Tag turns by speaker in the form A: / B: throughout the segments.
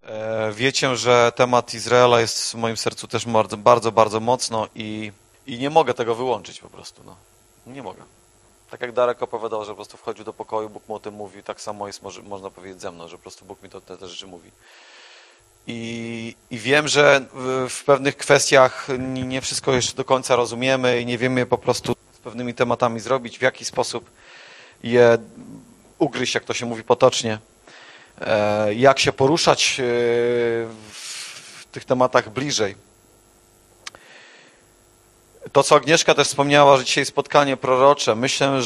A: Wiecie, że temat Izraela jest w moim sercu też bardzo, bardzo, bardzo mocno i nie mogę tego wyłączyć po prostu. No. Nie mogę. Tak jak Darek opowiadał, że po prostu wchodził do pokoju, Bóg mu o tym mówi, tak samo jest, można powiedzieć ze mną, że po prostu Bóg mi te rzeczy mówi. I wiem, że w pewnych kwestiach nie wszystko jeszcze do końca rozumiemy i nie wiemy po prostu z pewnymi tematami zrobić, w jaki sposób je ugryźć, jak to się mówi potocznie, jak się poruszać w tych tematach bliżej. To, co Agnieszka też wspomniała, że dzisiaj spotkanie prorocze, myślę,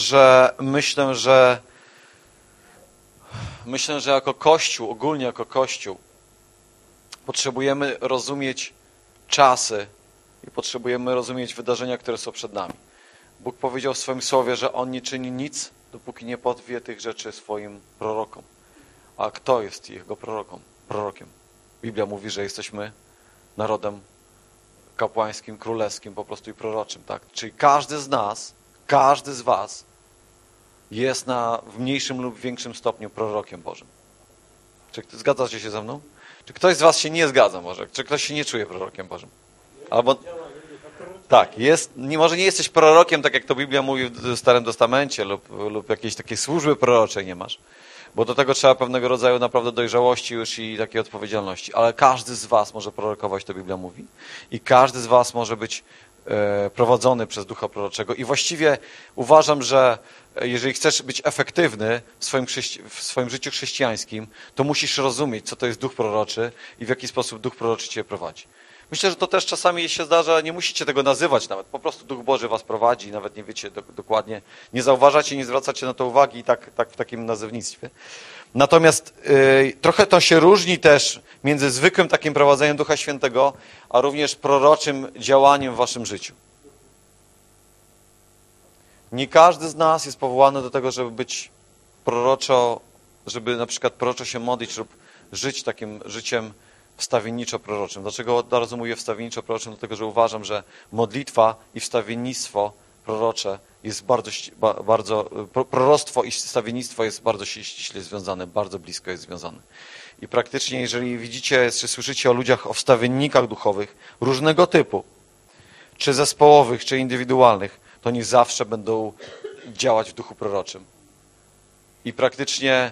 A: że jako Kościół, ogólnie jako Kościół, potrzebujemy rozumieć czasy i potrzebujemy rozumieć wydarzenia, które są przed nami. Bóg powiedział w swoim słowie, że On nie czyni nic, dopóki nie powie tych rzeczy swoim prorokom. A kto jest Jego prorokiem? Biblia mówi, że jesteśmy narodem kapłańskim, królewskim po prostu i proroczym. Tak? Czyli każdy z nas, każdy z was jest w mniejszym lub większym stopniu prorokiem Bożym. Czy zgadzacie się ze mną? Czy ktoś z was się nie zgadza może? Czy ktoś się nie czuje prorokiem Bożym? Albo tak, może nie jesteś prorokiem, tak jak to Biblia mówi w Starym Testamencie lub jakiejś takiej służby proroczej nie masz. Bo do tego trzeba pewnego rodzaju naprawdę dojrzałości już i takiej odpowiedzialności. Ale każdy z was może prorokować, to Biblia mówi. I każdy z was może być prowadzony przez Ducha Proroczego. I właściwie uważam, że jeżeli chcesz być efektywny w swoim życiu chrześcijańskim, to musisz rozumieć, co to jest Duch Proroczy i w jaki sposób Duch Proroczy cię prowadzi. Myślę, że to też czasami się zdarza, nie musicie tego nazywać nawet. Po prostu Duch Boży was prowadzi, nawet nie wiecie dokładnie, nie zauważacie, nie zwracacie na to uwagi i tak w takim nazewnictwie. Natomiast trochę to się różni też między zwykłym takim prowadzeniem Ducha Świętego, a również proroczym działaniem w waszym życiu. Nie każdy z nas jest powołany do tego, żeby być proroczo, żeby na przykład proroczo się modlić lub żyć takim życiem wstawienniczo-proroczym. Dlaczego od razu mówię wstawienniczo-proroczym? Dlatego, że uważam, że modlitwa i wstawiennictwo prorocze jest bardzo proroctwo i wstawiennictwo jest bardzo ściśle związane, bardzo blisko jest związane. I praktycznie, jeżeli widzicie, czy słyszycie o ludziach, o wstawiennikach duchowych różnego typu, czy zespołowych, czy indywidualnych, to oni zawsze będą działać w duchu proroczym. I praktycznie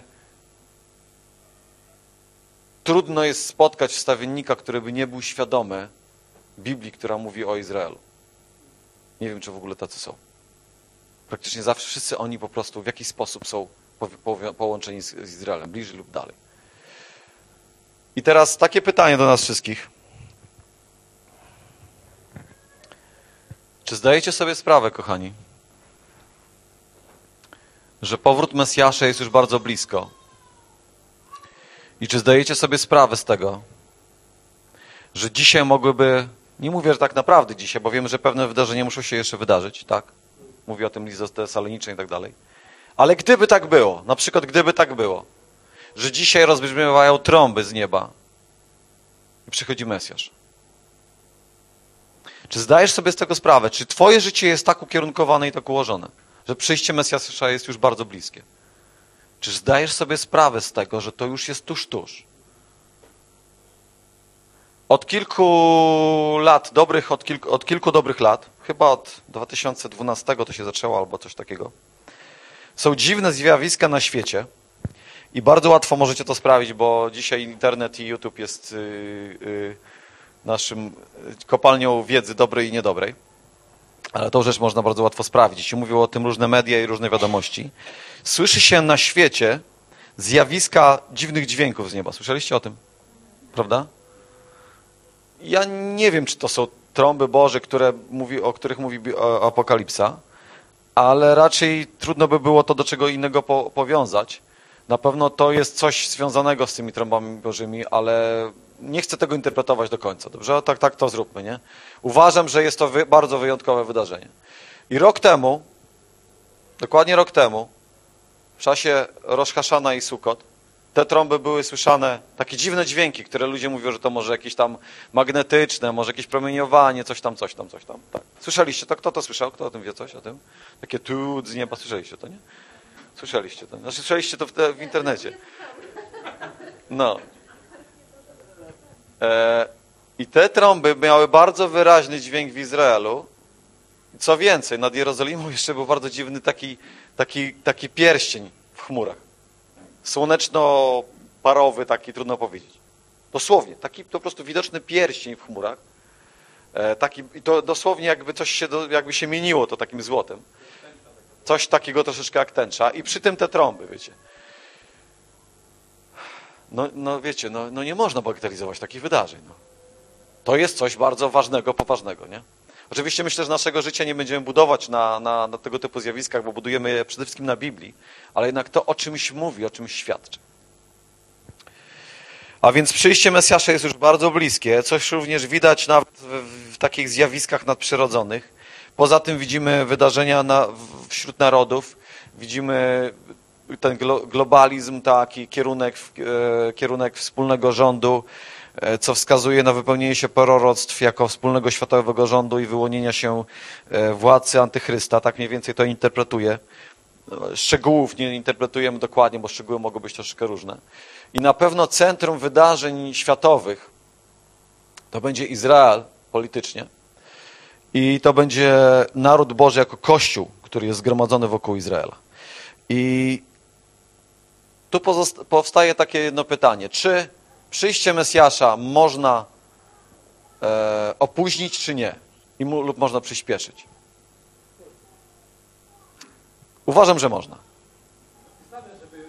A: trudno jest spotkać wstawiennika, który by nie był świadomy Biblii, która mówi o Izraelu. Nie wiem, czy w ogóle tacy są. Praktycznie zawsze wszyscy oni po prostu w jakiś sposób są połączeni z Izraelem, bliżej lub dalej. I teraz takie pytanie do nas wszystkich. Czy zdajecie sobie sprawę, kochani, że powrót Mesjasza jest już bardzo blisko? I czy zdajecie sobie sprawę z tego, że dzisiaj mogłyby, nie mówię, że tak naprawdę dzisiaj, bo wiemy, że pewne wydarzenia muszą się jeszcze wydarzyć, tak? Mówi o tym list do Tesaloniczan i tak dalej. Ale gdyby tak było, na przykład gdyby tak było, że dzisiaj rozbrzmiewają trąby z nieba i przychodzi Mesjasz. Czy zdajesz sobie z tego sprawę? Czy twoje życie jest tak ukierunkowane i tak ułożone, że przyjście Mesjasza jest już bardzo bliskie? Czy zdajesz sobie sprawę z tego, że to już jest tuż? Od kilku lat, od kilku dobrych lat, chyba od 2012 to się zaczęło albo coś takiego, są dziwne zjawiska na świecie i bardzo łatwo możecie to sprawić, bo dzisiaj internet i YouTube jest naszym kopalnią wiedzy dobrej i niedobrej. Ale tą rzecz można bardzo łatwo sprawdzić. Jeśli mówią o tym różne media i różne wiadomości. Słyszy się na świecie zjawiska dziwnych dźwięków z nieba. Słyszeliście o tym? Prawda? Ja nie wiem, czy to są trąby Boże, o których mówi Apokalipsa, ale raczej trudno by było to do czego innego powiązać. Na pewno to jest coś związanego z tymi trąbami Bożymi, ale nie chcę tego interpretować do końca. Dobrze? Tak to zróbmy, nie? Uważam, że jest to bardzo wyjątkowe wydarzenie. I dokładnie rok temu, w czasie Rosh Hashana i Sukkot, te trąby były słyszane, takie dziwne dźwięki, które ludzie mówią, że to może jakieś tam magnetyczne, może jakieś promieniowanie, coś tam. Tak. Słyszeliście to? Kto to słyszał? Kto o tym wie coś o tym? Takie tu z nieba, słyszeliście to, nie? Słyszeliście to. Znaczy, słyszeliście to w internecie. No. I te trąby miały bardzo wyraźny dźwięk w Izraelu. Co więcej, nad Jerozolimą jeszcze był bardzo dziwny taki pierścień w chmurach. Słoneczno-parowy taki, trudno powiedzieć. Dosłownie, taki po prostu widoczny pierścień w chmurach. I to dosłownie jakby się mieniło to takim złotem. Coś takiego troszeczkę jak tęcza. I przy tym te trąby, wiecie. No wiecie, nie można bagatelizować takich wydarzeń. No. To jest coś bardzo ważnego, poważnego, nie? Oczywiście myślę, że naszego życia nie będziemy budować na tego typu zjawiskach, bo budujemy je przede wszystkim na Biblii, ale jednak to o czymś mówi, o czymś świadczy. A więc przyjście Mesjasza jest już bardzo bliskie, coś również widać nawet w takich zjawiskach nadprzyrodzonych. Poza tym widzimy wydarzenia wśród narodów, widzimy ten globalizm, taki kierunek wspólnego rządu, co wskazuje na wypełnienie się proroctw jako wspólnego światowego rządu i wyłonienia się władcy antychrysta. Tak mniej więcej to interpretuje. Szczegółów nie interpretujemy dokładnie, bo szczegóły mogą być troszeczkę różne. I na pewno centrum wydarzeń światowych to będzie Izrael politycznie i to będzie naród Boży jako Kościół, który jest zgromadzony wokół Izraela. I tu powstaje takie jedno pytanie. Czy przyjście Mesjasza można opóźnić, czy nie? Lub można przyspieszyć? Uważam, że można.
B: Napisane, żeby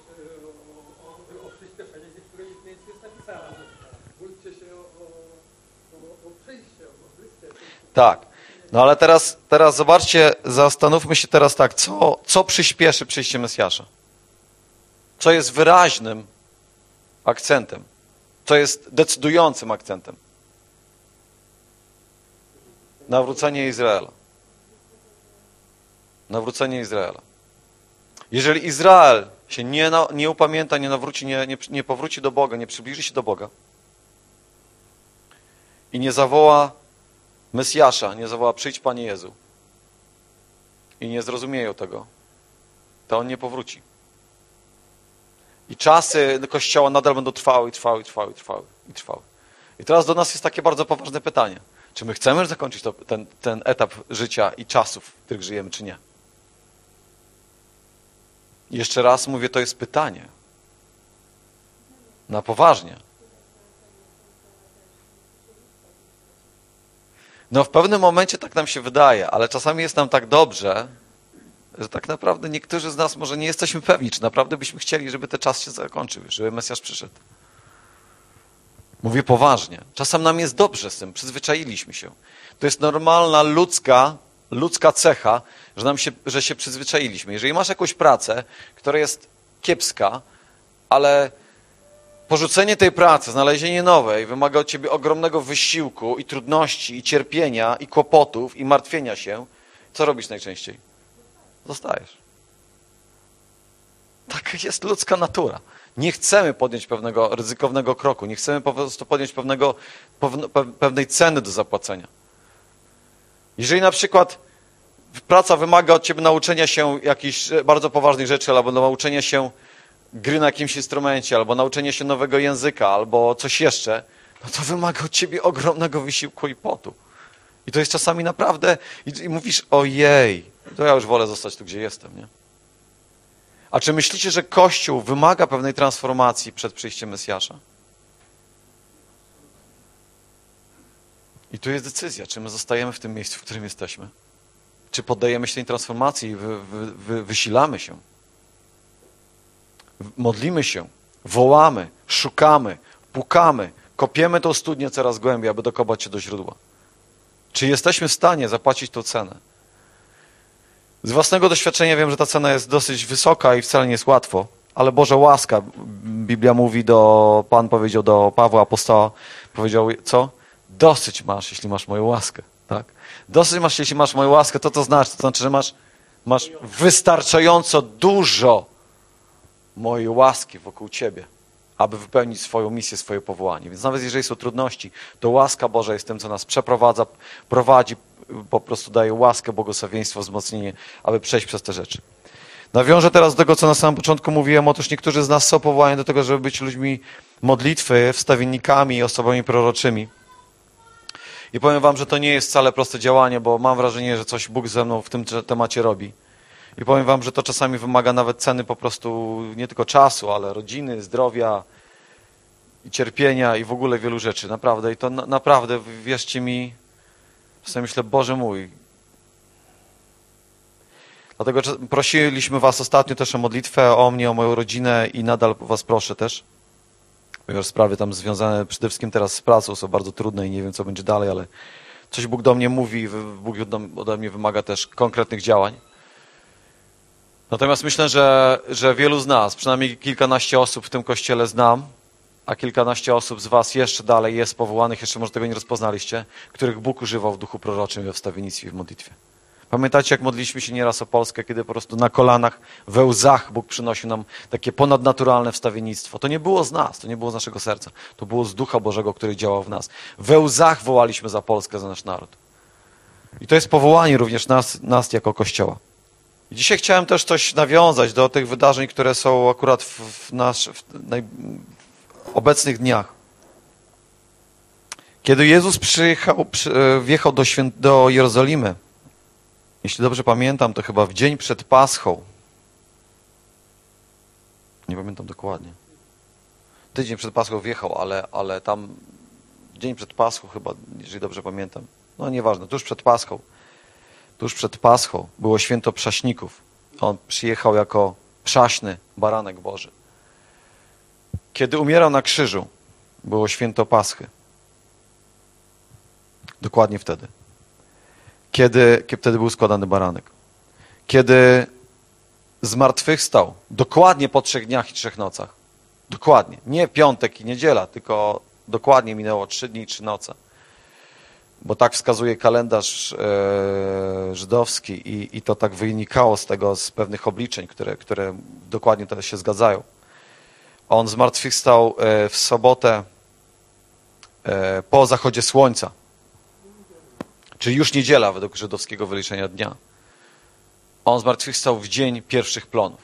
B: o przyspieszenie niektórych miejsc jest napisane. Módlcie się o przyjście, o Chrystusie.
A: Tak. No ale teraz zobaczcie, zastanówmy się teraz tak, co przyspieszy przyjście Mesjasza? Co jest wyraźnym akcentem? Co jest decydującym akcentem? Nawrócenie Izraela. Nawrócenie Izraela. Jeżeli Izrael się nie upamięta, nie nawróci, nie powróci do Boga, nie przybliży się do Boga i nie zawoła Mesjasza, nie zawoła przyjdź Panie Jezu i nie zrozumieją tego, to on nie powróci. I czasy Kościoła nadal będą trwały. I teraz do nas jest takie bardzo poważne pytanie. Czy my chcemy zakończyć ten etap życia i czasów, w których żyjemy, czy nie? I jeszcze raz mówię, to jest pytanie. Na poważnie. No w pewnym momencie tak nam się wydaje, ale czasami jest nam tak dobrze, że tak naprawdę niektórzy z nas może nie jesteśmy pewni, czy naprawdę byśmy chcieli, żeby ten czas się zakończył, żeby Mesjasz przyszedł. Mówię poważnie. Czasem nam jest dobrze z tym, przyzwyczailiśmy się. To jest normalna ludzka cecha, że się przyzwyczailiśmy. Jeżeli masz jakąś pracę, która jest kiepska, ale porzucenie tej pracy, znalezienie nowej wymaga od ciebie ogromnego wysiłku i trudności, i cierpienia, i kłopotów, i martwienia się, co robisz najczęściej? Zostajesz. Taka jest ludzka natura. Nie chcemy podjąć pewnego ryzykownego kroku, nie chcemy po prostu podjąć pewnej ceny do zapłacenia. Jeżeli na przykład praca wymaga od ciebie nauczenia się jakichś bardzo poważnych rzeczy, albo nauczenia się gry na jakimś instrumencie, albo nauczenia się nowego języka, albo coś jeszcze, no to wymaga od ciebie ogromnego wysiłku i potu. I to jest czasami naprawdę, i mówisz, ojej, to ja już wolę zostać tu, gdzie jestem, nie? A czy myślicie, że Kościół wymaga pewnej transformacji przed przyjściem Mesjasza? I tu jest decyzja, czy my zostajemy w tym miejscu, w którym jesteśmy. Czy poddajemy się tej transformacji i wysilamy się. Modlimy się, wołamy, szukamy, pukamy, kopiemy tą studnię coraz głębiej, aby dokopać się do źródła. Czy jesteśmy w stanie zapłacić tą cenę? Z własnego doświadczenia wiem, że ta cena jest dosyć wysoka i wcale nie jest łatwo, ale Boża łaska, Biblia mówi Pan powiedział do Pawła apostoła, powiedział, co? Dosyć masz, jeśli masz moją łaskę, tak? Dosyć masz, jeśli masz moją łaskę, to znaczy? To znaczy, że masz wystarczająco dużo mojej łaski wokół ciebie, aby wypełnić swoją misję, swoje powołanie. Więc nawet jeżeli są trudności, to łaska Boża jest tym, co nas przeprowadza, prowadzi, po prostu daje łaskę, błogosławieństwo, wzmocnienie, aby przejść przez te rzeczy. Nawiążę teraz do tego, co na samym początku mówiłem. Otóż niektórzy z nas są powołani do tego, żeby być ludźmi modlitwy, wstawiennikami, osobami proroczymi. I powiem wam, że to nie jest wcale proste działanie, bo mam wrażenie, że coś Bóg ze mną w tym temacie robi. I powiem wam, że to czasami wymaga nawet ceny po prostu nie tylko czasu, ale rodziny, zdrowia i cierpienia i w ogóle wielu rzeczy. Naprawdę. I to naprawdę, wierzcie mi, czasami myślę, Boże mój. Dlatego prosiliśmy was ostatnio też o modlitwę o mnie, o moją rodzinę i nadal was proszę też. Ponieważ sprawy tam związane przede wszystkim teraz z pracą są bardzo trudne i nie wiem, co będzie dalej, ale coś Bóg do mnie mówi, Bóg ode mnie wymaga też konkretnych działań. Natomiast myślę, że wielu z nas, przynajmniej kilkanaście osób w tym kościele znam, a kilkanaście osób z was jeszcze dalej jest powołanych, jeszcze może tego nie rozpoznaliście, których Bóg używał w duchu proroczym we wstawiennictwie i w modlitwie. Pamiętacie, jak modliliśmy się nieraz o Polskę, kiedy po prostu na kolanach, we łzach Bóg przynosił nam takie ponadnaturalne wstawiennictwo. To nie było z nas, to nie było z naszego serca. To było z Ducha Bożego, który działał w nas. We łzach wołaliśmy za Polskę, za nasz naród. I to jest powołanie również nas jako Kościoła. I dzisiaj chciałem też coś nawiązać do tych wydarzeń, które są akurat w obecnych dniach. Kiedy Jezus wjechał do Jerozolimy, jeśli dobrze pamiętam, to chyba w dzień przed Paschą. Nie pamiętam dokładnie. Tydzień przed Paschą wjechał, ale tam dzień przed Paschą chyba, jeżeli dobrze pamiętam. No nieważne, tuż przed Paschą było święto Przaśników. On przyjechał jako przaśny baranek Boży. Kiedy umierał na krzyżu, było święto Paschy. Dokładnie wtedy. Kiedy wtedy był składany baranek. Kiedy zmartwychwstał, dokładnie po 3 dniach i 3 nocach. Dokładnie. Nie piątek i niedziela, tylko dokładnie minęło 3 dni i 3 noce. Bo tak wskazuje kalendarz żydowski i to tak wynikało z pewnych obliczeń, które dokładnie teraz się zgadzają. On zmartwychwstał w sobotę po zachodzie słońca. Czyli już niedziela według żydowskiego wyliczenia dnia. On zmartwychwstał w dzień pierwszych plonów.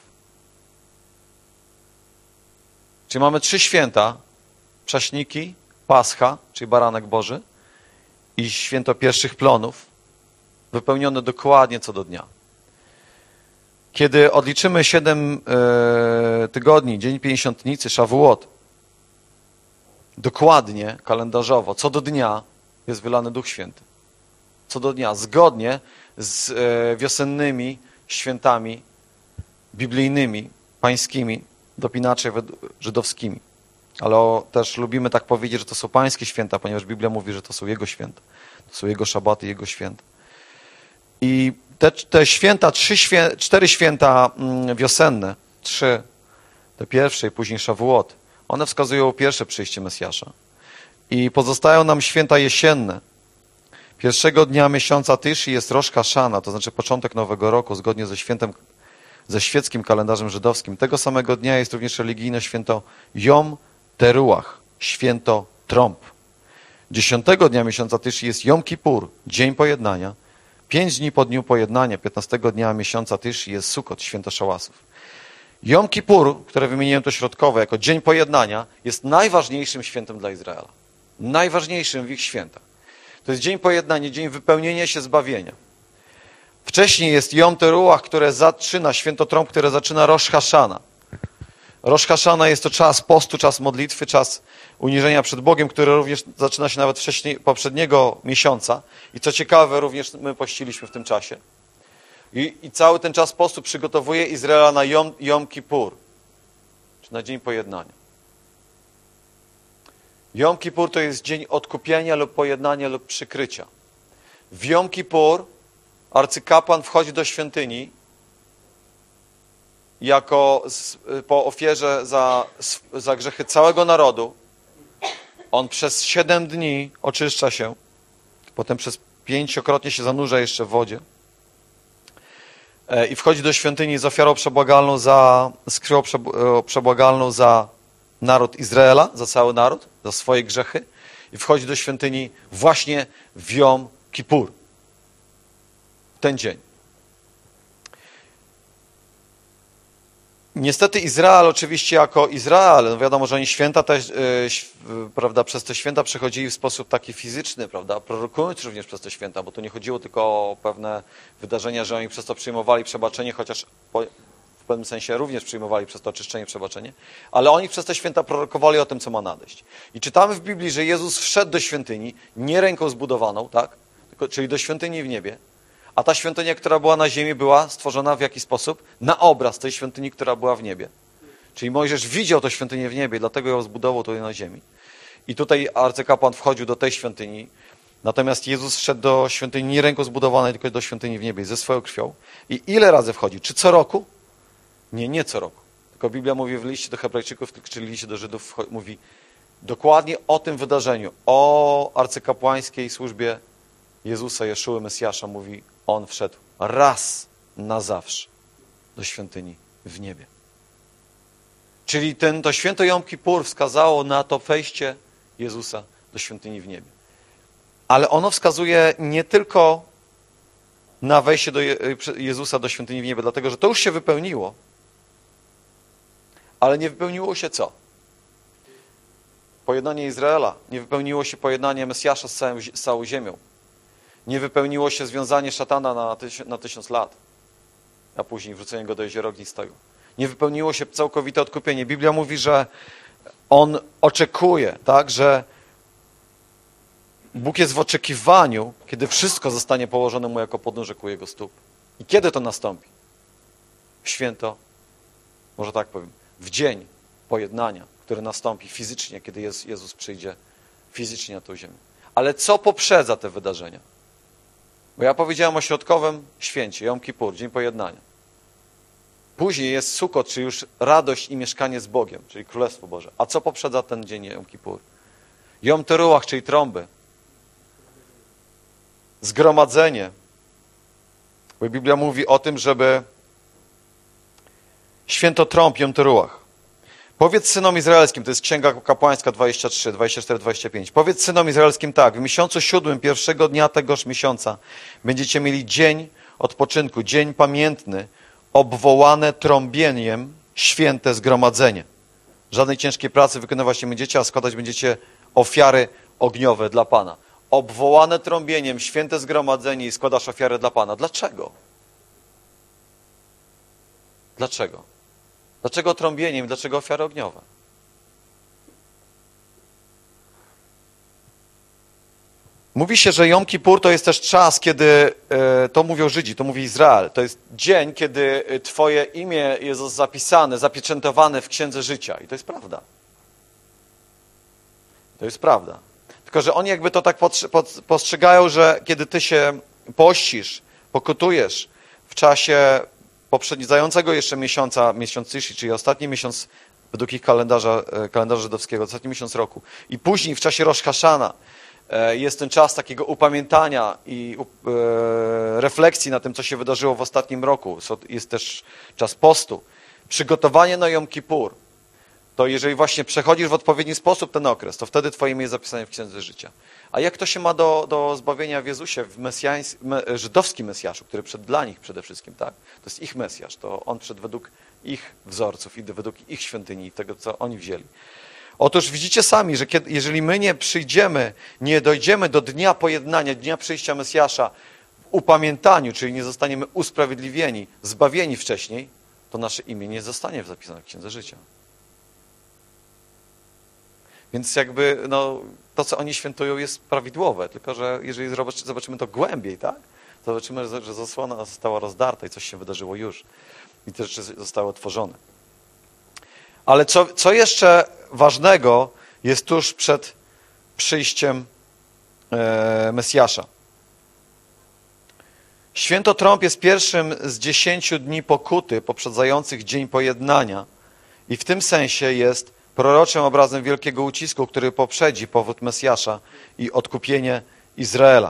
A: Czyli mamy 3 święta. Przaśniki, Pascha, czyli baranek Boży i święto pierwszych plonów, wypełnione dokładnie co do dnia. Kiedy odliczymy 7 tygodni, dzień Pięćdziesiątnicy, Szawuot, dokładnie, kalendarzowo, co do dnia jest wylany Duch Święty. Co do dnia, zgodnie z wiosennymi świętami biblijnymi, pańskimi, lub inaczej żydowskimi. Ale też lubimy tak powiedzieć, że to są pańskie święta, ponieważ Biblia mówi, że to są Jego święta. To są Jego szabaty, Jego święta. I te święta, 4 święta wiosenne, 3, te pierwsze i później Szawuot, one wskazują pierwsze przyjście Mesjasza. I pozostają nam święta jesienne. Pierwszego dnia miesiąca Tyszy jest Rosh Hashana, to znaczy początek Nowego Roku, zgodnie ze świeckim kalendarzem żydowskim. Tego samego dnia jest również religijne święto Jom Teruach, święto trąb. 10 dnia miesiąca Tyszy jest Jom Kippur, dzień pojednania. 5 dni po dniu pojednania, 15 dnia miesiąca Tyszy jest Sukot, święto szałasów. Jom Kippur, które wymieniłem to środkowo jako dzień pojednania, jest najważniejszym świętem dla Izraela. Najważniejszym w ich świętach. To jest dzień pojednania, dzień wypełnienia się zbawienia. Wcześniej jest Jom Teruach, które zaczyna, święto trąb, które zaczyna Rosh Hashana. Rosh Hashana jest to czas postu, czas modlitwy, czas uniżenia przed Bogiem, który również zaczyna się nawet wcześniej, poprzedniego miesiąca. I co ciekawe, również my pościliśmy w tym czasie. I cały ten czas postu przygotowuje Izraela na Jom Kippur, czy na dzień pojednania. Jom Kippur to jest dzień odkupienia lub pojednania lub przykrycia. W Jom Kippur arcykapłan wchodzi do świątyni po ofierze za grzechy całego narodu. On przez 7 dni oczyszcza się, potem przez 5-krotnie się zanurza jeszcze w wodzie i wchodzi do świątyni z ofiarą przebłagalną z krwią przebłagalną za naród Izraela, za cały naród, za swoje grzechy i wchodzi do świątyni właśnie w Jom Kippur. Ten dzień. Niestety Izrael oczywiście jako Izrael, no wiadomo, że oni święta też, prawda, przez te święta przechodzili w sposób taki fizyczny, prawda, prorokując również przez te święta, bo tu nie chodziło tylko o pewne wydarzenia, że oni przez to przyjmowali przebaczenie, chociaż w pewnym sensie również przyjmowali przez to oczyszczenie, przebaczenie, ale oni przez te święta prorokowali o tym, co ma nadejść. I czytamy w Biblii, że Jezus wszedł do świątyni, nie ręką zbudowaną, tak, czyli do świątyni w niebie, a ta świątynia, która była na ziemi, była stworzona w jaki sposób? Na obraz tej świątyni, która była w niebie. Czyli Mojżesz widział tę świątynię w niebie, dlatego ją zbudował tutaj na ziemi. I tutaj arcykapłan wchodził do tej świątyni, natomiast Jezus wszedł do świątyni nie ręką zbudowanej, tylko do świątyni w niebie, ze swoją krwią. I ile razy wchodził? Czy co roku? Nie co roku. Tylko Biblia mówi w liście do Hebrajczyków, czyli liście do Żydów, mówi dokładnie o tym wydarzeniu, o arcykapłańskiej służbie Jezusa, Jeszuły, Mesjasza, mówi, on wszedł raz na zawsze do świątyni w niebie. Czyli to święto Jom Kippur wskazało na to wejście Jezusa do świątyni w niebie. Ale ono wskazuje nie tylko na wejście Jezusa do świątyni w niebie, dlatego że to już się wypełniło, ale nie wypełniło się co? Pojednanie Izraela. Nie wypełniło się pojednanie Mesjasza z całą ziemią. Nie wypełniło się związanie szatana na 1000 lat, a później wrzucenie go do jeziora ognistego. Nie wypełniło się całkowite odkupienie. Biblia mówi, że on oczekuje, tak, że Bóg jest w oczekiwaniu, kiedy wszystko zostanie położone mu jako podnóżek u jego stóp. I kiedy to nastąpi? W święto, może tak powiem, w dzień pojednania, który nastąpi fizycznie, kiedy Jezus przyjdzie fizycznie na tę ziemię. Ale co poprzedza te wydarzenia? Bo ja powiedziałem o środkowym święcie, Jom Kippur, Dzień Pojednania. Później jest Sukot, czyli już radość i mieszkanie z Bogiem, czyli Królestwo Boże. A co poprzedza ten dzień Jom Kippur? Jom Teruach, czyli trąby. Zgromadzenie. Bo Biblia mówi o tym, żeby święto trąb Jom Teruach. Powiedz synom izraelskim, to jest Księga Kapłańska 23, 24, 25. Powiedz synom izraelskim tak, w miesiącu 7, pierwszego dnia tegoż miesiąca będziecie mieli dzień odpoczynku, dzień pamiętny, obwołane trąbieniem święte zgromadzenie. Żadnej ciężkiej pracy wykonywać nie będziecie, a składać będziecie ofiary ogniowe dla Pana. Obwołane trąbieniem święte zgromadzenie i składasz ofiary dla Pana. Dlaczego? Dlaczego? Dlaczego trąbieniem? Dlaczego ofiary ogniowe? Mówi się, że Jom Kippur to jest też czas, kiedy, to mówią Żydzi, to mówi Izrael, to jest dzień, kiedy twoje imię jest zapisane, zapieczętowane w Księdze Życia. I to jest prawda. To jest prawda. Tylko, że oni jakby to tak postrzegają, że kiedy ty się pościsz, pokutujesz w czasie poprzedzającego jeszcze miesiąca, miesiąc Tyshi, czyli ostatni miesiąc według ich kalendarza żydowskiego, ostatni miesiąc roku. I później w czasie Rosh Hashana jest ten czas takiego upamiętania i refleksji na tym, co się wydarzyło w ostatnim roku. Jest też czas postu. Przygotowanie na Jom Kippur. To jeżeli właśnie przechodzisz w odpowiedni sposób ten okres, to wtedy twoje imię jest zapisane w Księdze Życia. A jak to się ma do zbawienia w Jezusie, w żydowskim Mesjaszu, który przed dla nich przede wszystkim, tak? To jest ich Mesjasz, to on przed według ich wzorców i według ich świątyni, tego, co oni wzięli. Otóż widzicie sami, że jeżeli my nie przyjdziemy, nie dojdziemy do dnia pojednania, dnia przyjścia Mesjasza w upamiętaniu, czyli nie zostaniemy usprawiedliwieni, zbawieni wcześniej, to nasze imię nie zostanie zapisane w Księdze Życia. Więc jakby to, co oni świętują, jest prawidłowe, tylko że jeżeli zobaczymy to głębiej, tak, to zobaczymy, że zasłona została rozdarta i coś się wydarzyło już. I te rzeczy zostały otworzone. Ale co jeszcze ważnego jest tuż przed przyjściem Mesjasza. Święto Trąb jest pierwszym z 10 dni pokuty poprzedzających Dzień Pojednania i w tym sensie jest proroczym obrazem wielkiego ucisku, który poprzedzi powrót Mesjasza i odkupienie Izraela.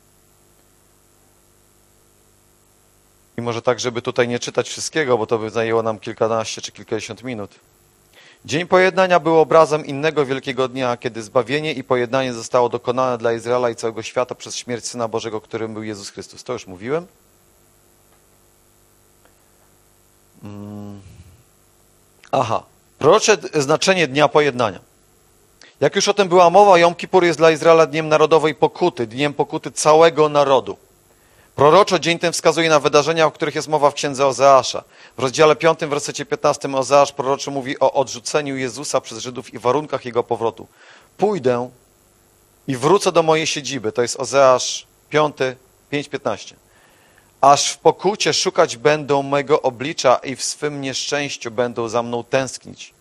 A: I może tak, żeby tutaj nie czytać wszystkiego, bo to by zajęło nam kilkanaście czy kilkadziesiąt minut. Dzień Pojednania był obrazem innego wielkiego dnia, kiedy zbawienie i pojednanie zostało dokonane dla Izraela i całego świata przez śmierć Syna Bożego, którym był Jezus Chrystus. To już mówiłem. Prorocze znaczenie Dnia Pojednania. Jak już o tym była mowa, Jom Kippur jest dla Izraela dniem narodowej pokuty, dniem pokuty całego narodu. Proroczo dzień ten wskazuje na wydarzenia, o których jest mowa w księdze Ozeasza. W rozdziale 5, w wersecie 15 Ozeasz proroczy mówi o odrzuceniu Jezusa przez Żydów i warunkach Jego powrotu. Pójdę i wrócę do mojej siedziby. To jest Ozeasz 5:15. Aż w pokucie szukać będą mego oblicza i w swym nieszczęściu będą za mną tęsknić.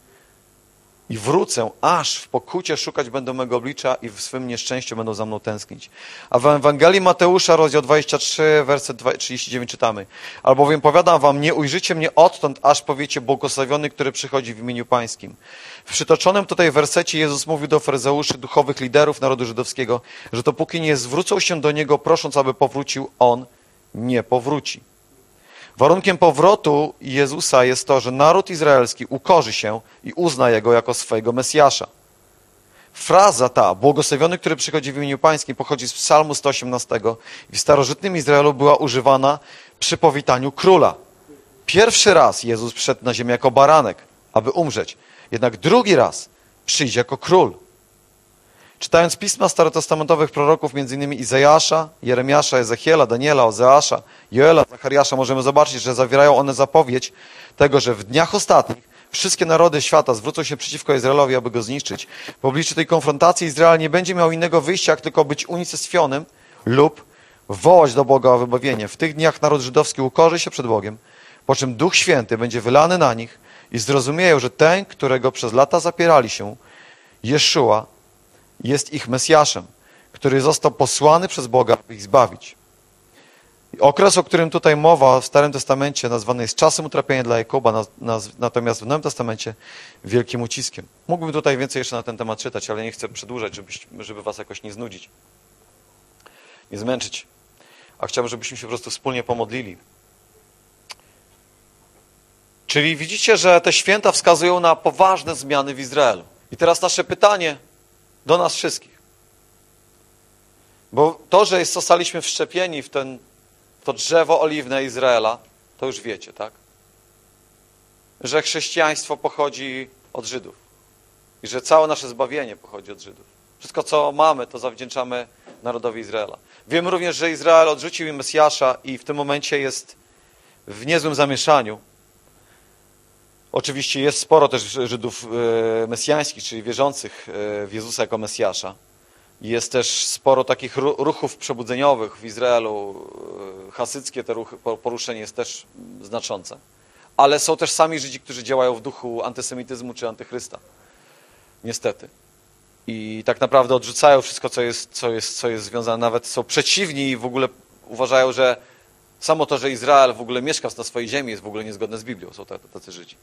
A: I wrócę, aż w pokucie szukać będą mego oblicza i w swym nieszczęściu będą za mną tęsknić. A w Ewangelii Mateusza, rozdział 23, werset 39 czytamy. Albowiem powiadam wam, nie ujrzycie mnie odtąd, aż powiecie błogosławiony, który przychodzi w imieniu pańskim. W przytoczonym tutaj wersecie Jezus mówił do faryzeuszy, duchowych liderów narodu żydowskiego, że dopóki nie zwrócą się do Niego, prosząc, aby powrócił, On nie powróci. Warunkiem powrotu Jezusa jest to, że naród izraelski ukorzy się i uzna Jego jako swojego Mesjasza. Fraza ta, błogosławiony, który przychodzi w imieniu pańskim, pochodzi z Psalmu 118 i w starożytnym Izraelu była używana przy powitaniu króla. Pierwszy raz Jezus przyszedł na ziemię jako baranek, aby umrzeć. Jednak drugi raz przyjdzie jako król. Czytając pisma starotestamentowych proroków, m.in. Izajasza, Jeremiasza, Ezechiela, Daniela, Ozeasza, Joela, Zachariasza, możemy zobaczyć, że zawierają one zapowiedź tego, że w dniach ostatnich wszystkie narody świata zwrócą się przeciwko Izraelowi, aby go zniszczyć. W obliczu tej konfrontacji Izrael nie będzie miał innego wyjścia, jak tylko być unicestwionym lub wołać do Boga o wybawienie. W tych dniach naród żydowski ukorzy się przed Bogiem, po czym Duch Święty będzie wylany na nich i zrozumieją, że ten, którego przez lata zapierali się, Jeszua, jest ich Mesjaszem, który został posłany przez Boga, aby ich zbawić. Okres, o którym tutaj mowa w Starym Testamencie, nazwany jest czasem utrapienia dla Jakuba, natomiast w Nowym Testamencie wielkim uciskiem. Mógłbym tutaj więcej jeszcze na ten temat czytać, ale nie chcę przedłużać, żeby was jakoś nie znudzić, nie zmęczyć. A chciałbym, żebyśmy się po prostu wspólnie pomodlili. Czyli widzicie, że te święta wskazują na poważne zmiany w Izraelu. I teraz nasze pytanie do nas wszystkich. Bo to, że zostaliśmy wszczepieni w to drzewo oliwne Izraela, to już wiecie, tak? Że chrześcijaństwo pochodzi od Żydów. I że całe nasze zbawienie pochodzi od Żydów. Wszystko, co mamy, to zawdzięczamy narodowi Izraela. Wiemy również, że Izrael odrzucił im Mesjasza i w tym momencie jest w niezłym zamieszaniu. Oczywiście jest sporo też Żydów mesjańskich, czyli wierzących w Jezusa jako Mesjasza. Jest też sporo takich ruchów przebudzeniowych w Izraelu. Hasyckie te ruchy, poruszenie jest też znaczące. Ale są też sami Żydzi, którzy działają w duchu antysemityzmu czy antychrysta. Niestety. I tak naprawdę odrzucają wszystko, co jest związane. Nawet są przeciwni i w ogóle uważają, że samo to, że Izrael w ogóle mieszka na swojej ziemi, jest w ogóle niezgodne z Biblią. Są tacy Żydzi.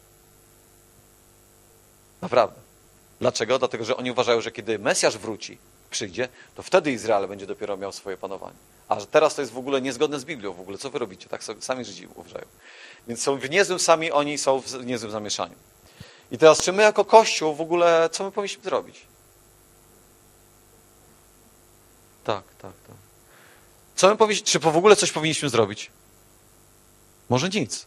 A: Naprawdę. Dlaczego? Dlatego, że oni uważają, że kiedy Mesjasz przyjdzie, to wtedy Izrael będzie dopiero miał swoje panowanie. A że teraz to jest w ogóle niezgodne z Biblią w ogóle. Co wy robicie? Tak sami Żydzi uważają. Więc są w niezłym oni są w niezłym zamieszaniu. I teraz, czy my jako Kościół w ogóle, co my powinniśmy zrobić? Tak. Czy w ogóle coś powinniśmy zrobić? Może nic.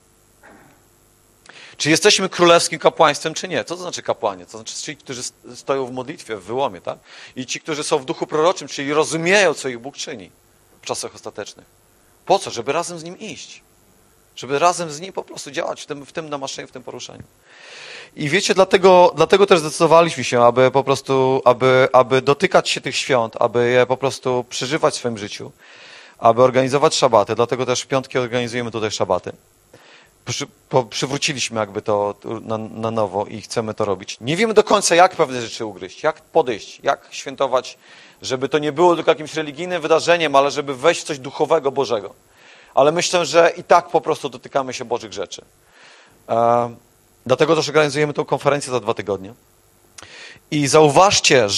A: Czy jesteśmy królewskim kapłaństwem, czy nie? Co to znaczy kapłanie? To znaczy ci, którzy stoją w modlitwie, w wyłomie, tak? I ci, którzy są w duchu proroczym, czyli rozumieją, co ich Bóg czyni w czasach ostatecznych. Po co? Żeby razem z Nim iść. Żeby razem z Nim po prostu działać w tym namaszczeniu, w tym poruszeniu. I wiecie, dlatego też zdecydowaliśmy się, aby po prostu, aby dotykać się tych świąt, aby je po prostu przeżywać w swoim życiu, aby organizować szabaty. Dlatego też w piątki organizujemy tutaj szabaty. Przywróciliśmy jakby to na nowo i chcemy to robić. Nie wiemy do końca, jak pewne rzeczy ugryźć, jak podejść, jak świętować, żeby to nie było tylko jakimś religijnym wydarzeniem, ale żeby wejść w coś duchowego, Bożego. Ale myślę, że i tak po prostu dotykamy się Bożych rzeczy. Dlatego też organizujemy tę konferencję za 2 tygodnie. I zauważcie,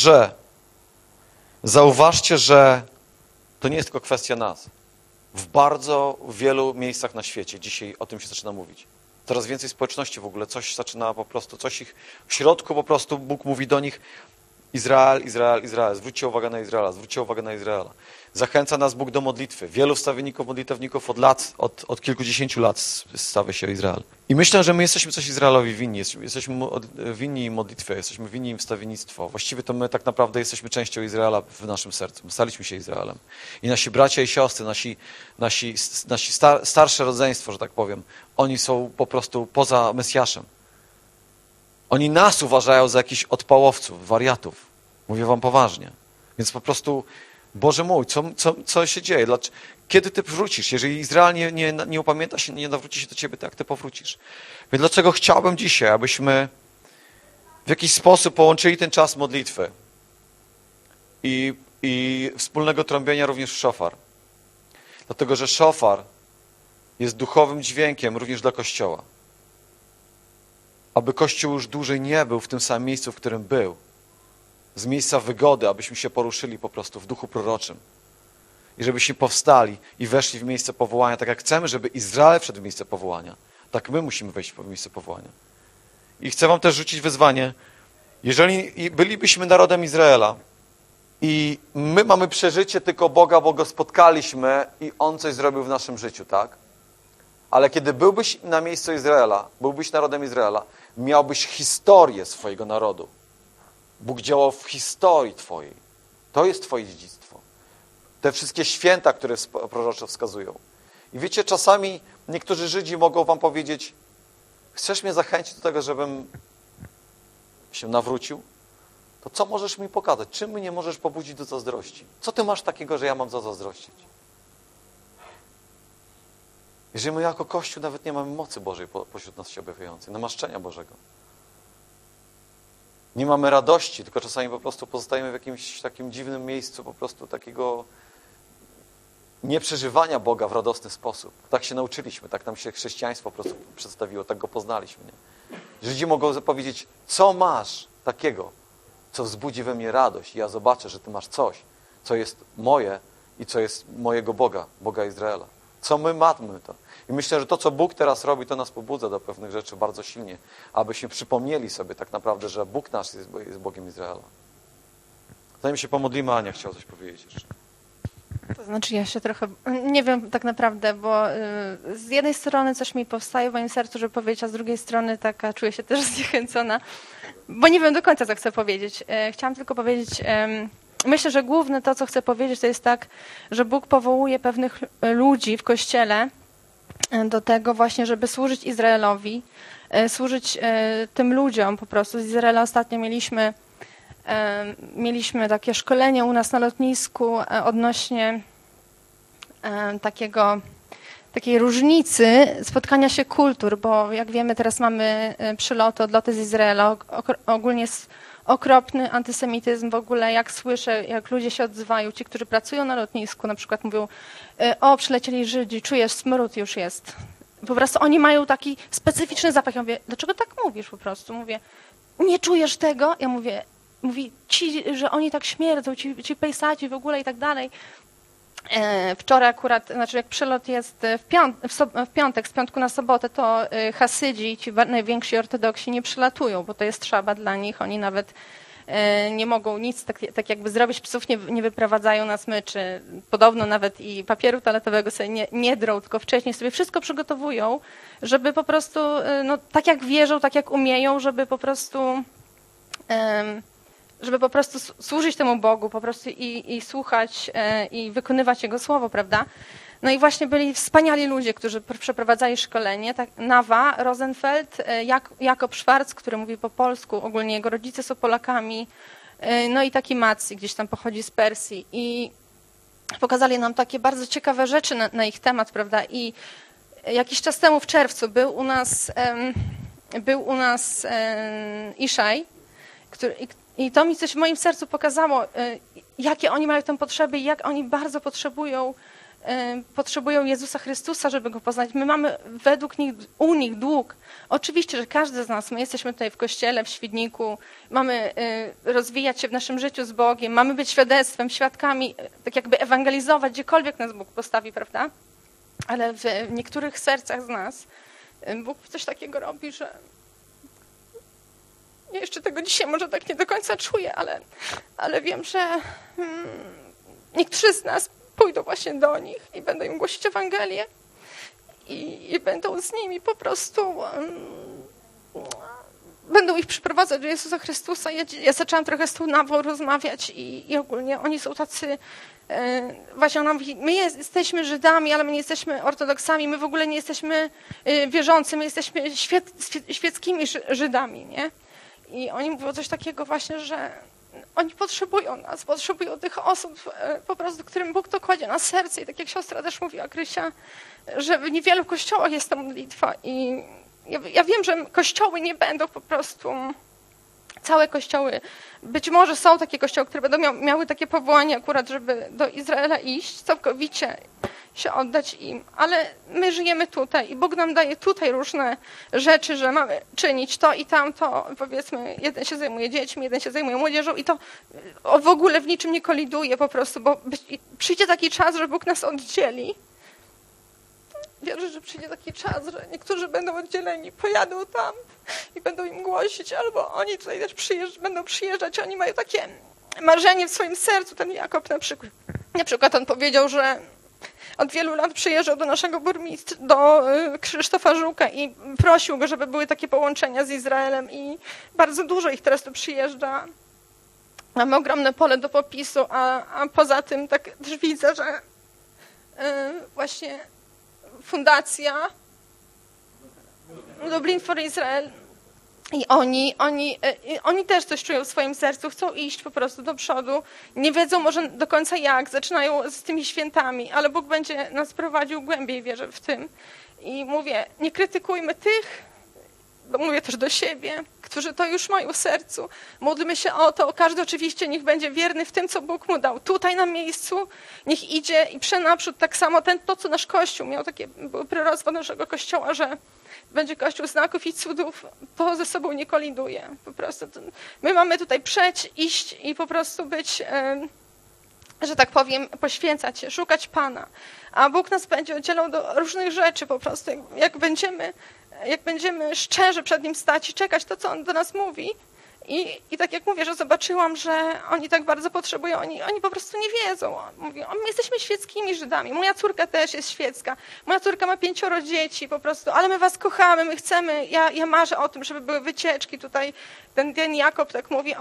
A: że to nie jest tylko kwestia nas. W bardzo wielu miejscach na świecie dzisiaj o tym się zaczyna mówić. Coraz więcej społeczności w ogóle, coś zaczyna po prostu, coś ich w środku po prostu Bóg mówi do nich: Izrael, Izrael, Izrael, zwróćcie uwagę na Izraela, zwróćcie uwagę na Izraela. Zachęca nas Bóg do modlitwy. Wielu wstawienników, modlitewników od kilkudziesięciu lat stawia się Izrael. I myślę, że my jesteśmy coś Izraelowi winni. Jesteśmy winni im modlitwę, jesteśmy winni im wstawiennictwo. Właściwie to my tak naprawdę jesteśmy częścią Izraela w naszym sercu. My staliśmy się Izraelem. I nasi bracia i siostry, nasi starsze rodzeństwo, że tak powiem, oni są po prostu poza Mesjaszem. Oni nas uważają za jakichś odpałowców, wariatów. Mówię wam poważnie. Więc po prostu, Boże mój, co się dzieje? Kiedy ty wrócisz? Jeżeli Izrael nie upamięta się, nie nawróci się do ciebie, to jak ty powrócisz? Więc dlaczego chciałbym dzisiaj, abyśmy w jakiś sposób połączyli ten czas modlitwy i wspólnego trąbienia również w szofar. Dlatego, że szofar jest duchowym dźwiękiem również dla Kościoła. Aby Kościół już dłużej nie był w tym samym miejscu, w którym był. Z miejsca wygody, abyśmy się poruszyli po prostu w duchu proroczym. I żebyśmy powstali i weszli w miejsce powołania, tak jak chcemy, żeby Izrael wszedł w miejsce powołania. Tak my musimy wejść w miejsce powołania. I chcę wam też rzucić wyzwanie. Jeżeli bylibyśmy narodem Izraela i my mamy przeżycie tylko Boga, bo Go spotkaliśmy i On coś zrobił w naszym życiu, tak? Ale kiedy byłbyś na miejscu Izraela, byłbyś narodem Izraela, miałbyś historię swojego narodu. Bóg działał w historii twojej. To jest twoje dziedzictwo. Te wszystkie święta, które prorocze wskazują. I wiecie, czasami niektórzy Żydzi mogą wam powiedzieć: chcesz mnie zachęcić do tego, żebym się nawrócił? To co możesz mi pokazać? Czym mnie możesz pobudzić do zazdrości? Co ty masz takiego, że ja mam zazdrościć? Jeżeli my jako Kościół nawet nie mamy mocy Bożej pośród nas się objawiającej, namaszczenia Bożego. Nie mamy radości, tylko czasami po prostu pozostajemy w jakimś takim dziwnym miejscu, po prostu takiego nieprzeżywania Boga w radosny sposób. Tak się nauczyliśmy, tak nam się chrześcijaństwo po prostu przedstawiło, tak go poznaliśmy. Nie? Żydzi mogą powiedzieć: co masz takiego, co wzbudzi we mnie radość? I ja zobaczę, że ty masz coś, co jest moje i co jest mojego Boga, Boga Izraela. Co my mamy to? I myślę, że to, co Bóg teraz robi, to nas pobudza do pewnych rzeczy bardzo silnie, abyśmy przypomnieli sobie tak naprawdę, że Bóg nasz jest Bogiem Izraela. Zanim się pomodlimy, Ania chciała coś powiedzieć jeszcze.
C: To znaczy ja się trochę, nie wiem tak naprawdę, bo z jednej strony coś mi powstaje w moim sercu, żeby powiedzieć, a z drugiej strony taka czuję się też zniechęcona, bo nie wiem do końca, co chcę powiedzieć. Chciałam tylko powiedzieć, myślę, że główne to, co chcę powiedzieć, to jest tak, że Bóg powołuje pewnych ludzi w Kościele do tego właśnie, żeby służyć Izraelowi, służyć tym ludziom po prostu. Z Izraela ostatnio mieliśmy takie szkolenie u nas na lotnisku odnośnie takiej różnicy spotkania się kultur, bo jak wiemy, teraz mamy przyloty, odloty z Izraela, ogólnie jest okropny antysemityzm w ogóle, jak słyszę, jak ludzie się odzywają, ci, którzy pracują na lotnisku, na przykład mówią: o, przylecieli Żydzi, czujesz, smród już jest. Po prostu oni mają taki specyficzny zapach. Ja mówię: dlaczego tak mówisz po prostu? Mówię: nie czujesz tego? Ja mówię, mówi ci, że oni tak śmierdzą, ci pejsaci w ogóle i tak dalej. Wczoraj akurat, znaczy jak przylot jest w piątek, z piątku na sobotę, to Hasydzi, ci najwięksi ortodoksi, nie przylatują, bo to jest szabat dla nich. Oni nawet nie mogą nic tak jakby zrobić, psów nie wyprowadzają na smyczy. Podobno nawet i papieru toaletowego sobie nie drą, tylko wcześniej sobie wszystko przygotowują, żeby po prostu, no tak jak wierzą, tak jak umieją, żeby po prostu służyć temu Bogu po prostu i słuchać i wykonywać Jego słowo, prawda? No i właśnie byli wspaniali ludzie, którzy przeprowadzali szkolenie. Tak, Nawa Rosenfeld, Jakob Schwarz, który mówi po polsku, ogólnie jego rodzice są Polakami, no i taki Maci gdzieś tam pochodzi z Persji. I pokazali nam takie bardzo ciekawe rzeczy na ich temat, prawda? I jakiś czas temu w czerwcu był u nas Iszaj, i to mi coś w moim sercu pokazało, jakie oni mają tę potrzeby i jak oni bardzo potrzebują Jezusa Chrystusa, żeby Go poznać. My mamy u nich dług. Oczywiście, że każdy z nas, my jesteśmy tutaj w Kościele, w Świdniku, mamy rozwijać się w naszym życiu z Bogiem, mamy być świadectwem, świadkami, tak jakby ewangelizować, gdziekolwiek nas Bóg postawi, prawda? Ale w niektórych sercach z nas Bóg coś takiego robi, że ja jeszcze tego dzisiaj może tak nie do końca czuję, ale wiem, że niektórzy z nas pójdą właśnie do nich i będą im głosić Ewangelię i będą z nimi po prostu, będą ich przyprowadzać do Jezusa Chrystusa. Ja zaczęłam trochę z tą Nawą rozmawiać i ogólnie oni są tacy, właśnie ona mówi, my jesteśmy Żydami, ale my nie jesteśmy ortodoksami, my w ogóle nie jesteśmy wierzący, my jesteśmy świeckimi Żydami, nie? I oni mówią coś takiego właśnie, że oni potrzebują nas, potrzebują tych osób po prostu, którym Bóg to kładzie na serce. I tak jak siostra też mówiła, Krysia, że w niewielu kościołach jest ta modlitwa. I ja wiem, że kościoły nie będą po prostu, całe kościoły, być może są takie kościoły, które będą miały takie powołanie akurat, żeby do Izraela iść, całkowicie się oddać im, ale my żyjemy tutaj i Bóg nam daje tutaj różne rzeczy, że mamy czynić to i tamto, powiedzmy, jeden się zajmuje dziećmi, jeden się zajmuje młodzieżą i to w ogóle w niczym nie koliduje po prostu, bo przyjdzie taki czas, że Bóg nas oddzieli. Wierzę, że przyjdzie taki czas, że niektórzy będą oddzieleni, pojadą tam i będą im głosić, albo oni tutaj też będą przyjeżdżać, oni mają takie marzenie w swoim sercu. Ten Jakub na przykład on powiedział, że od wielu lat przyjeżdżał do naszego burmistrza, do Krzysztofa Żuka i prosił go, żeby były takie połączenia z Izraelem i bardzo dużo ich teraz tu przyjeżdża. Mamy ogromne pole do popisu, a poza tym tak też widzę, że właśnie fundacja Dublin for Israel i oni też coś czują w swoim sercu, chcą iść po prostu do przodu, nie wiedzą może do końca jak, zaczynają z tymi świętami, ale Bóg będzie nas prowadził głębiej, wierzę w tym. I mówię, nie krytykujmy tych, bo mówię też do siebie, którzy to już mają w sercu. Módlmy się o to, każdy oczywiście niech będzie wierny w tym, co Bóg mu dał. Tutaj na miejscu, niech idzie i prze naprzód tak samo to, co nasz Kościół miał, takie było proroctwo naszego Kościoła, że będzie Kościół znaków i cudów, to ze sobą nie koliduje. Po prostu my mamy tutaj iść i po prostu być, że tak powiem, poświęcać się, szukać Pana. A Bóg nas będzie oddzielał do różnych rzeczy po prostu. Jak będziemy szczerze przed Nim stać i czekać to, co On do nas mówi. I tak jak mówię, że zobaczyłam, że oni tak bardzo potrzebują, oni po prostu nie wiedzą. Mówią, my jesteśmy świeckimi Żydami. Moja córka też jest świecka. Moja córka ma 5 dzieci po prostu, ale my was kochamy, my chcemy. Ja marzę o tym, żeby były wycieczki tutaj. Ten Jakub tak mówi,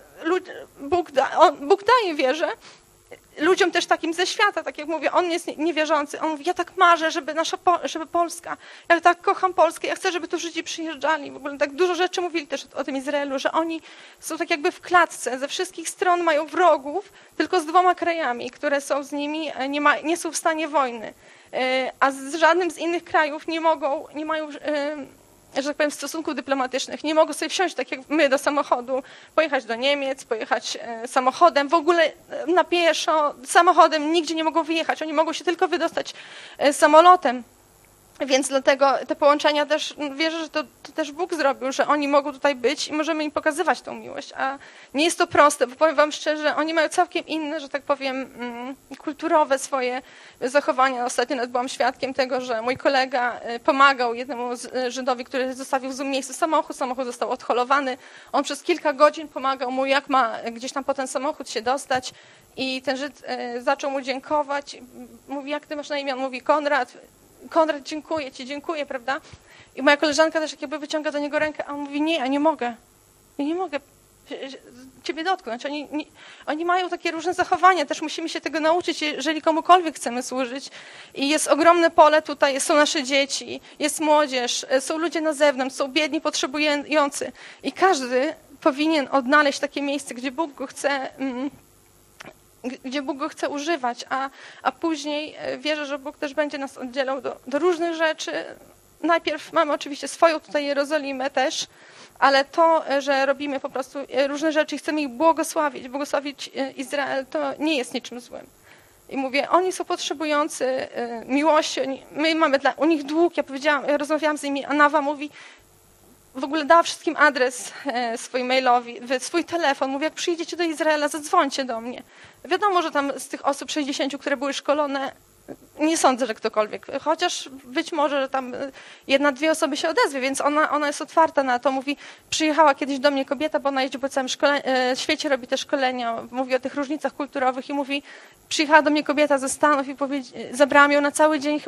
C: Bóg daje wierzę. Ludziom też takim ze świata, tak jak mówię, on jest niewierzący. On mówi, ja tak marzę, żeby Polska, ja tak kocham Polskę, ja chcę, żeby tu Żydzi przyjeżdżali. W ogóle tak dużo rzeczy mówili też o tym Izraelu, że oni są tak jakby w klatce, ze wszystkich stron mają wrogów, tylko z 2 krajami, które są z nimi, nie są w stanie wojny. A z żadnym z innych krajów nie mają że tak powiem, stosunków dyplomatycznych. Nie mogą sobie wsiąść, tak jak my, do samochodu, pojechać do Niemiec, pojechać samochodem, w ogóle na pieszo, samochodem nigdzie nie mogą wyjechać. Oni mogą się tylko wydostać samolotem. Więc dlatego te połączenia też, wierzę, że to też Bóg zrobił, że oni mogą tutaj być i możemy im pokazywać tą miłość. A nie jest to proste, bo powiem wam szczerze, oni mają całkiem inne, że tak powiem, kulturowe swoje zachowania. Ostatnio nawet byłam świadkiem tego, że mój kolega pomagał jednemu Żydowi, który zostawił w złym miejscu samochód został odholowany. On przez kilka godzin pomagał mu, jak ma gdzieś tam po ten samochód się dostać. I ten Żyd zaczął mu dziękować. Mówi, jak ty masz na imię? On mówi, Konrad, dziękuję ci, dziękuję, prawda? I moja koleżanka też jakby wyciąga do niego rękę, a on mówi, nie, ja nie mogę ciebie dotknąć. Oni mają takie różne zachowania, też musimy się tego nauczyć, jeżeli komukolwiek chcemy służyć. I jest ogromne pole tutaj, są nasze dzieci, jest młodzież, są ludzie na zewnątrz, są biedni, potrzebujący. I każdy powinien odnaleźć takie miejsce, gdzie Bóg go chce używać, a później wierzę, że Bóg też będzie nas oddzielał do różnych rzeczy. Najpierw mamy oczywiście swoją tutaj Jerozolimę też, ale to, że robimy po prostu różne rzeczy i chcemy ich błogosławić Izrael, to nie jest niczym złym. I mówię, oni są potrzebujący miłości, my mamy u nich dług, ja rozmawiałam z nimi, a Nawa mówi, w ogóle dała wszystkim adres swój mailowi, swój telefon. Mówi, jak przyjdziecie do Izraela, zadzwońcie do mnie. Wiadomo, że tam z tych osób 60, które były szkolone, Nie sądzę, że ktokolwiek, chociaż być może, że tam jedna, dwie osoby się odezwie, więc ona jest otwarta na to. Mówi, przyjechała kiedyś do mnie kobieta, bo ona jeździ po całym świecie, robi te szkolenia, mówi o tych różnicach kulturowych i mówi, przyjechała do mnie kobieta ze Stanów i zabrałam ją na cały dzień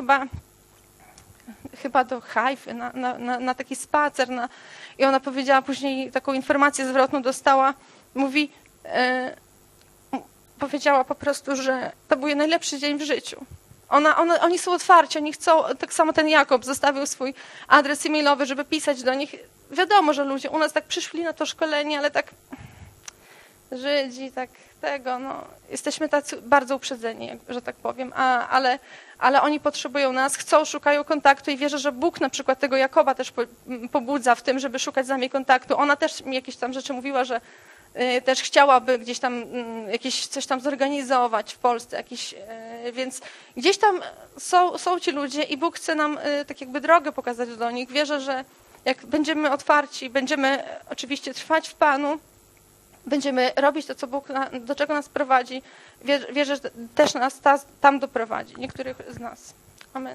C: chyba do Hajfy, na taki spacer. I ona powiedziała później, taką informację zwrotną dostała, mówi, powiedziała po prostu, że to był jej najlepszy dzień w życiu. Oni są otwarci, oni chcą, tak samo ten Jakob zostawił swój adres e-mailowy, żeby pisać do nich. Wiadomo, że ludzie u nas tak przyszli na to szkolenie, ale tak Żydzi, tak tego, no, jesteśmy tacy bardzo uprzedzeni, że tak powiem, ale oni potrzebują nas, chcą, szukają kontaktu i wierzę, że Bóg na przykład tego Jakoba też pobudza w tym, żeby szukać z nami kontaktu. Ona też mi jakieś tam rzeczy mówiła, że też chciałaby gdzieś tam jakieś coś tam zorganizować w Polsce, więc gdzieś tam są ci ludzie i Bóg chce nam tak jakby drogę pokazać do nich. Wierzę, że jak będziemy otwarci, będziemy oczywiście trwać w Panu, będziemy robić to, co Bóg, do czego nas prowadzi, wierzę, że też nas tam doprowadzi, niektórych z nas. Amen.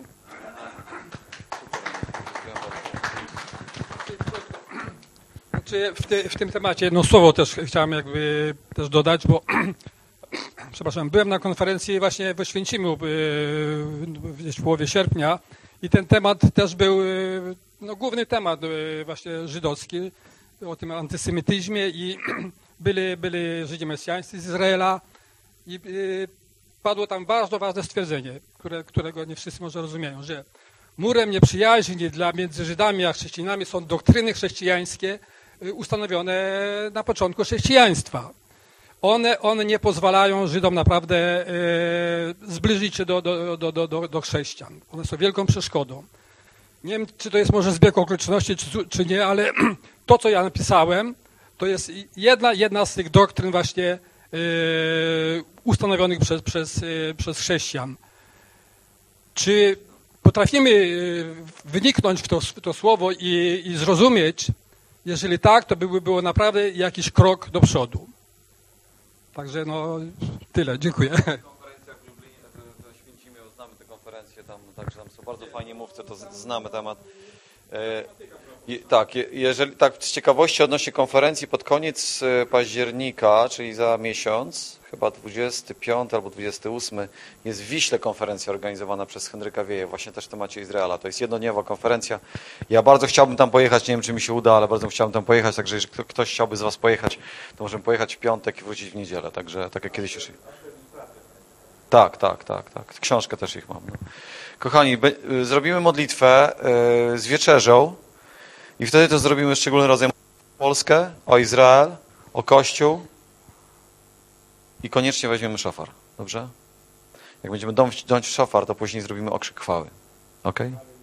B: Znaczy w tym temacie jedno słowo też chciałem jakby też dodać, bo przepraszam, byłem na konferencji właśnie w Oświęcimiu gdzieś w połowie sierpnia i ten temat też był główny temat właśnie żydowski, o tym antysemityzmie i byli Żydzi mesjańscy z Izraela i padło tam bardzo ważne stwierdzenie, którego nie wszyscy może rozumieją, że murem nieprzyjaźni między Żydami a chrześcijanami są doktryny chrześcijańskie ustanowione na początku chrześcijaństwa. One nie pozwalają Żydom naprawdę zbliżyć się do chrześcijan. One są wielką przeszkodą. Nie wiem, czy to jest może zbieg okoliczności, czy nie, ale to, co ja napisałem, to jest jedna z tych doktryn właśnie ustanowionych przez chrześcijan. Czy potrafimy wniknąć w to słowo i zrozumieć? Jeżeli tak, to było naprawdę jakiś krok do przodu. Także tyle. Dziękuję.
A: Konferencja w Lublinie, w Święcimiu, znamy te konferencje tam, także tam są bardzo fajni mówcy, to znamy temat. Tak, jeżeli tak z ciekawości odnośnie konferencji pod koniec października, czyli za miesiąc, chyba 25 albo 28, jest w Wiśle konferencja organizowana przez Henryka Wieje, właśnie też w temacie Izraela. To jest jednodniowa konferencja. Ja bardzo chciałbym tam pojechać, nie wiem, czy mi się uda, ale bardzo chciałbym tam pojechać, także jeżeli ktoś chciałby z was pojechać, to możemy pojechać w piątek i wrócić w niedzielę, także tak jak kiedyś już. Tak. Książkę też ich mam. No. Kochani, zrobimy modlitwę z wieczerzą i wtedy to zrobimy szczególnym rodzajem o Polskę, o Izrael, o Kościół i koniecznie weźmiemy szofar. Dobrze? Jak będziemy dąć w szofar, to później zrobimy okrzyk chwały. Okej?